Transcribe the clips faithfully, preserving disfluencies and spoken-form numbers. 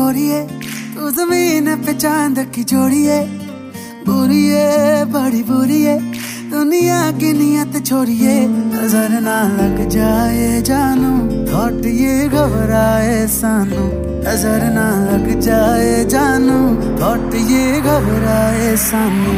गोरिए, तू जमीन पे चांद की जोड़िए, बुरी है बड़ी बुरी है दुनिया की नियत छोड़िए। नजर ना लग जाए जानू, थॉट ये घबराए सानू। नजर ना लग जाए जानू, थॉट ये घबराए सानू।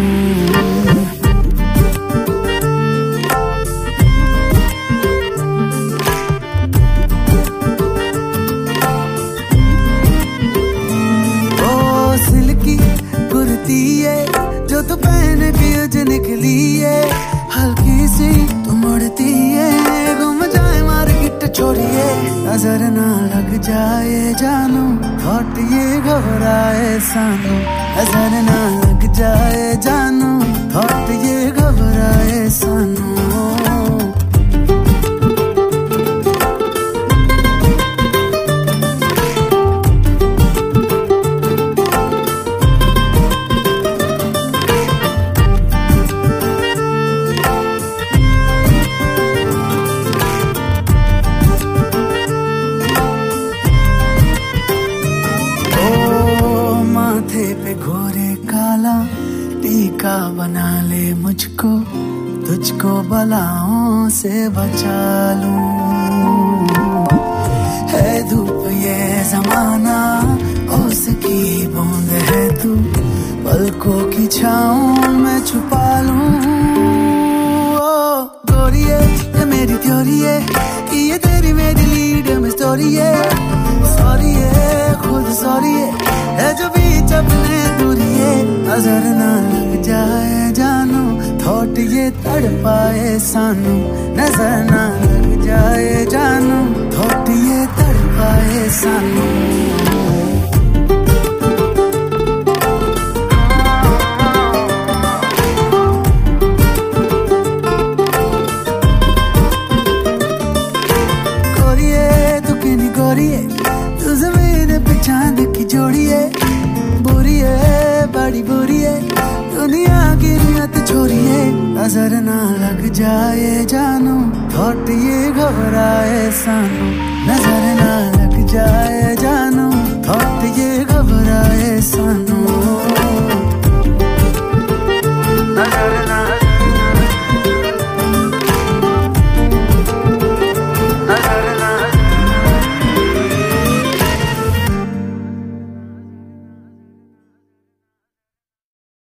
जो तू पहन के उज निकली है, हल्की सी तू मुड़ती है, घूम जाए मार्केट छोड़िए। नजर ना लग जाए जानू, थॉट ये घबराए सानू। नजर ना लग जाए जानू, थॉट ये घबराए सानू। पे घोरे काला टीका बना ले मुझको, तुझको बलाओं से बचा लूं। है धूप ये जमाना, उसकी बूंद है तू, पलकों की छाँव में छुपा लूं। ओ गोरिये ये मेरी थ्योरी है, कि ये तेरी मेरी लीड में स्टोरी है। सॉरी है खुद सॉरी है जो बीच अपने दूरी है। नजर ना लग जाए जानू, थॉट ये तड़पाए सानू। नजर ना लग जाए जानू, थॉट ये तड़पाए सानू। गोरिए तू जमीन पे चांद की जोड़िए, बुरी है बड़ी बुरी है दुनिया की नियत छोड़िए। नजर ना लग जाए जानू, थॉट ये घबराए सानू। नजर ना